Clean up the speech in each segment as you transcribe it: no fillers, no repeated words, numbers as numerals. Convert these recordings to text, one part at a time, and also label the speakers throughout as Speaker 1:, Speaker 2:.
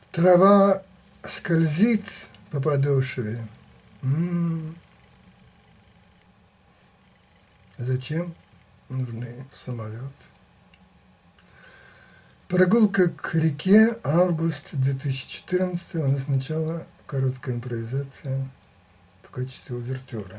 Speaker 1: Трава скользит по подошве. Зачем нужны самолеты? Прогулка к реке, август 2014. У нас сначала короткая импровизация в качестве увертюры.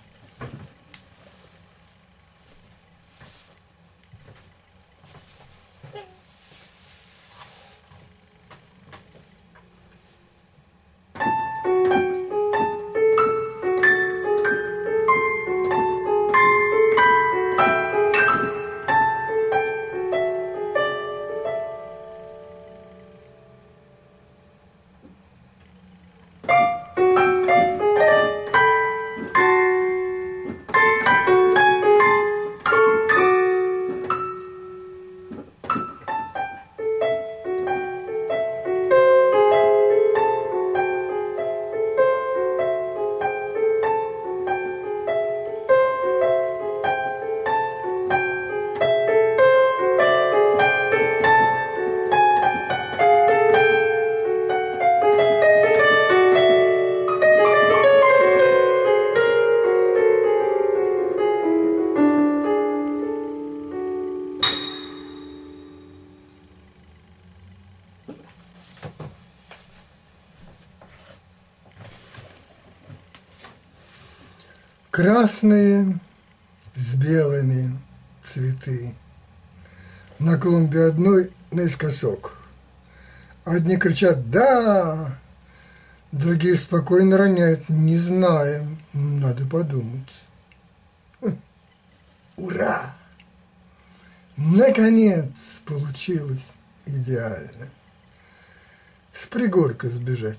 Speaker 1: Красные с белыми цветы. На клумбе одной наискосок. Одни кричат «да», другие спокойно роняют «не знаем, надо подумать». Ура! Наконец получилось идеально. С пригорка сбежать.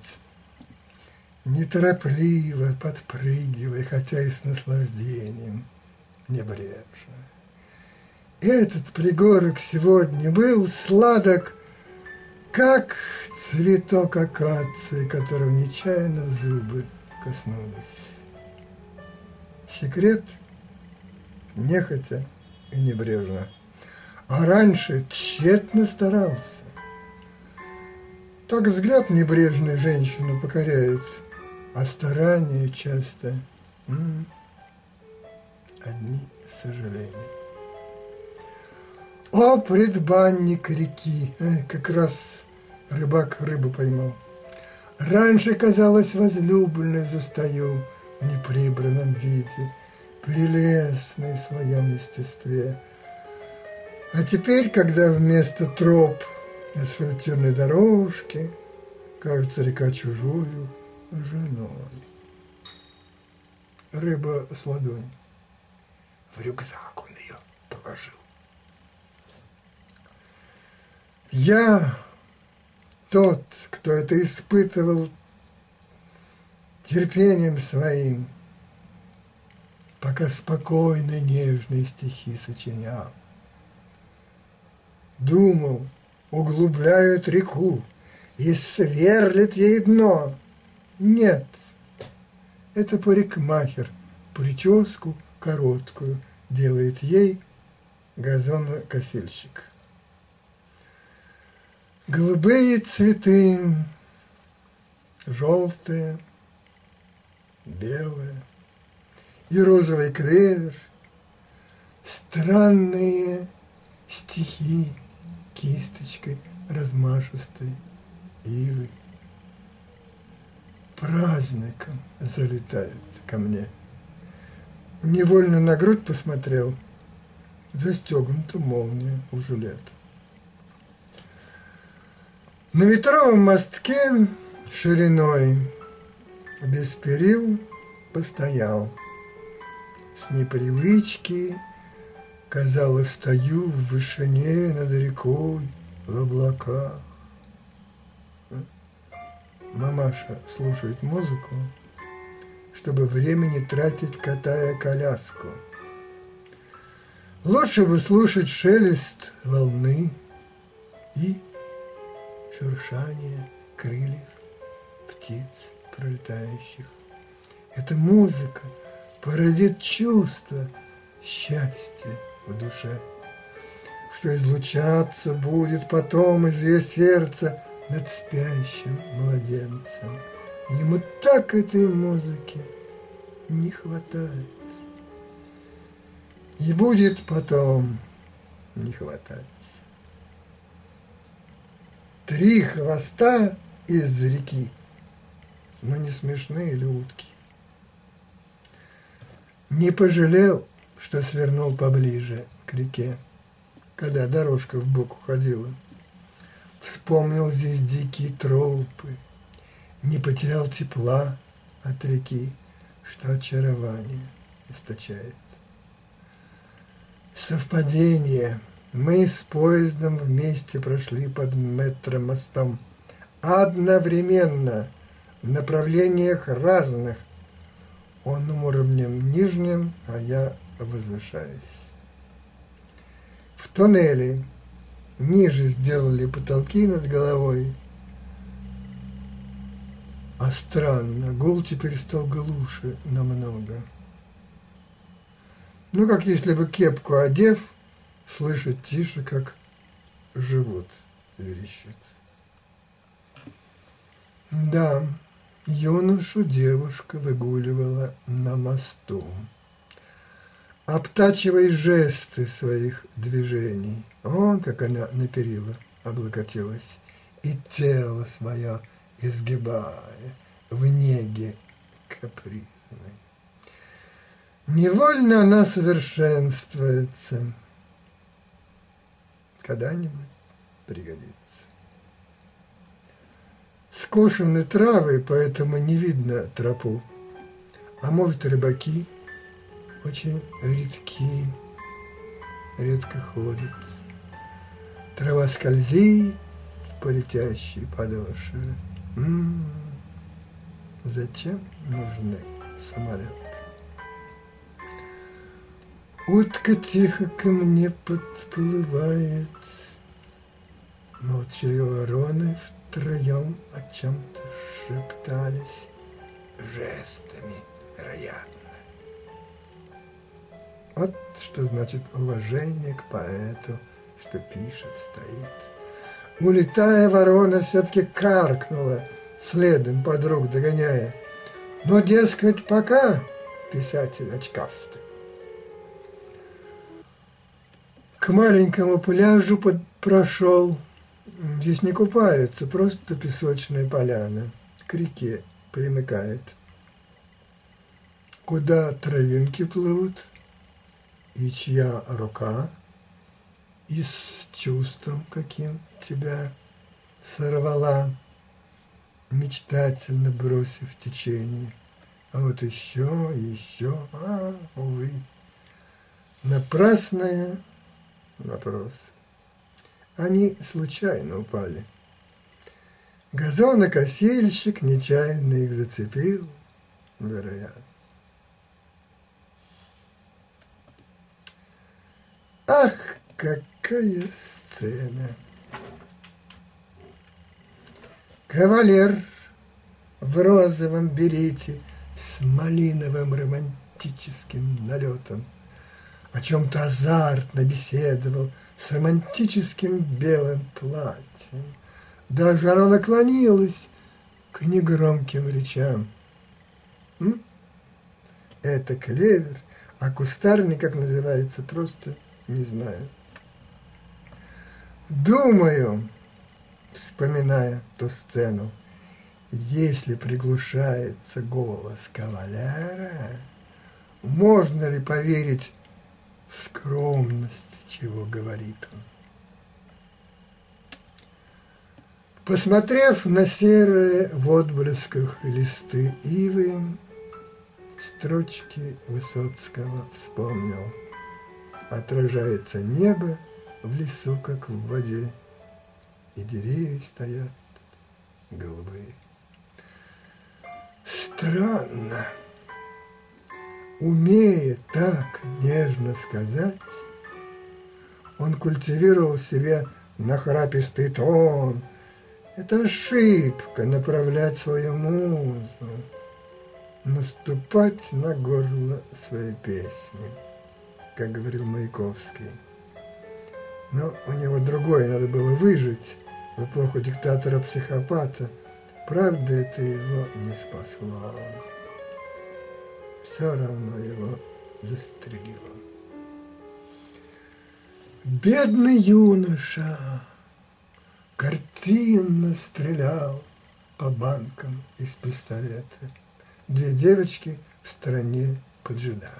Speaker 1: Неторопливо подпрыгивая, хотя и с наслаждением, небрежно. Этот пригорок сегодня был сладок, как цветок акации, которого нечаянно зубы коснулись. Секрет нехотя и небрежно. А раньше тщетно старался. Так взгляд небрежный женщину покоряет, а старания часто одни сожаления. О, предбанник реки! Как раз рыбак рыбу поймал. Раньше, казалось, возлюбленной застаю в неприбранном виде, прелестной в своем естестве. А теперь, когда вместо троп асфальтированной дорожки кажется река чужую женой. Рыба с ладонь. В рюкзак он ее положил. Я тот, кто это испытывал терпением своим, пока спокойно нежные стихи сочинял. Думал, углубляют реку и сверлит ей дно. Нет, это парикмахер прическу короткую делает ей газонокосильщик. Голубые цветы, желтые, белые и розовый клевер, странные стихи кисточкой размашистой ивы. Праздником залетают ко мне. Невольно на грудь посмотрел, застегнута молния у жилета. На ветровом мостке шириной без перил постоял. С непривычки, казалось, стою в вышине над рекой в облаках. Мамаша слушает музыку, чтобы времени тратить, катая коляску. Лучше бы слушать шелест волны и шуршание крыльев птиц пролетающих. Эта музыка породит чувство счастья в душе, что излучаться будет потом из ее сердца над спящим младенцем. Ему так этой музыки не хватает. И будет потом не хватать. 3 хвоста из реки, но не смешные ли утки? Не пожалел, что свернул поближе к реке, когда дорожка вбок уходила. Вспомнил здесь дикие тропы, не потерял тепла от реки, что очарование источает. Совпадение. Мы с поездом вместе прошли под метромостом. Одновременно, в направлениях разных. Он уровнем нижним, а я возвышаюсь. В туннеле ниже сделали потолки над головой. А странно, гул теперь стал глуше намного. Ну, как если бы кепку одев, слышать тише, как живот верещит. Да, юношу девушка выгуливала на мосту, обтачивая жесты своих движений. Он, как она на перила облокотилась, и тело свое изгибая в неге капризной. Невольно она совершенствуется. Когда-нибудь пригодится. Скошены травы, поэтому не видно тропу. А может, рыбаки очень редки, редко ходят. Трава скользит по летящей подошве. Зачем нужны самолеты? Утка тихо ко мне подплывает. Молчаливые вороны втроем о чем-то шептались, жестами, вероятно. Вот что значит уважение к поэту, что пишет, стоит. Улетая, ворона все-таки каркнула, следом подруг догоняя. Но, дескать, пока писатель очкастый. К маленькому пляжу прошел. Здесь не купаются, просто песочная поляна. К реке примыкает. Куда травинки плывут, и чья рука, и с чувством каким тебя сорвала, мечтательно бросив течение. А вот еще, увы, напрасные вопросы. Они случайно упали. Газонокосильщик нечаянно их зацепил, вероятно. Ах, какая сцена! Кавалер в розовом берете с малиновым романтическим налетом о чем-то азартно беседовал с романтическим белым платьем. Даже оно наклонилось к негромким речам. Это клевер, а кустарник, как называется, просто не знаю. Думаю, вспоминая ту сцену, если приглушается голос кавалера, можно ли поверить в скромность, чего говорит он? Посмотрев на серые в отблесках листы ивы, строчки Высоцкого вспомнил. Отражается небо в лесу, как в воде, и деревья стоят голубые. Странно. Умея так нежно сказать, он культивировал в себе нахрапистый тон. Это ошибка направлять свою музу, наступать на горло своей песни, как говорил Маяковский. Но у него другое, надо было выжить в эпоху диктатора-психопата, правда это его не спасло. Все равно его застрелило. Бедный юноша картинно стрелял по банкам из пистолета. Две девочки в стороне поджидали.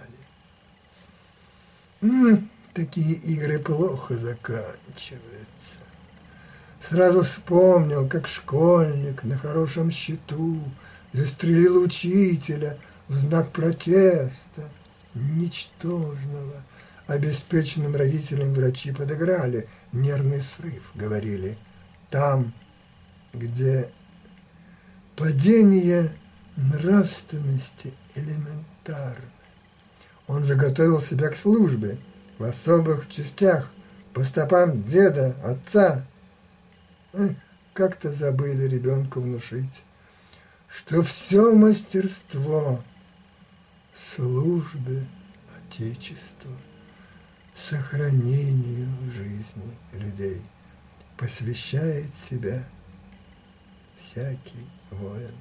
Speaker 1: Такие игры плохо заканчиваются. Сразу вспомнил, как школьник на хорошем счету застрелил учителя в знак протеста, ничтожного. Обеспеченным родителям врачи подыграли, нервный срыв, говорили. Там, где падение нравственности элементарно. Он же готовил себя к службе в особых частях, по стопам деда, отца. Как-то забыли ребенку внушить, что все мастерство службы Отечеству, сохранению жизни людей посвящает себя всякий воин,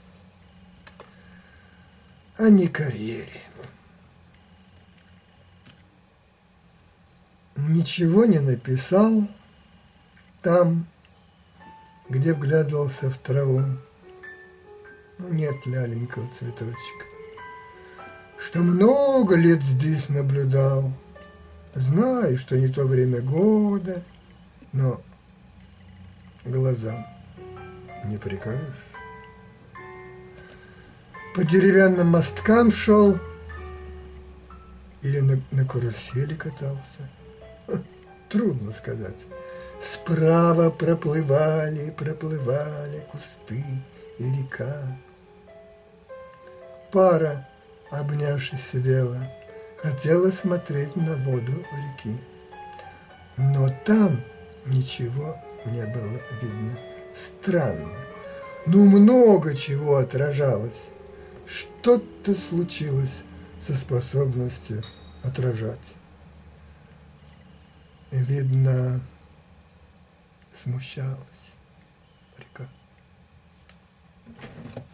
Speaker 1: а не карьере. Ничего не написал там, где вглядывался в траву. Нет ляленького цветочка. Что много лет здесь наблюдал. Знаю, что не то время года, но глазам не прикажешь. По деревянным мосткам шел или на карусели катался. Трудно сказать. Справа проплывали кусты и река. Пара, обнявшись, сидела, хотела смотреть на воду реки. Но там ничего не было видно. Странно. Много чего отражалось. Что-то случилось со способностью отражать. Видно, смущалась река.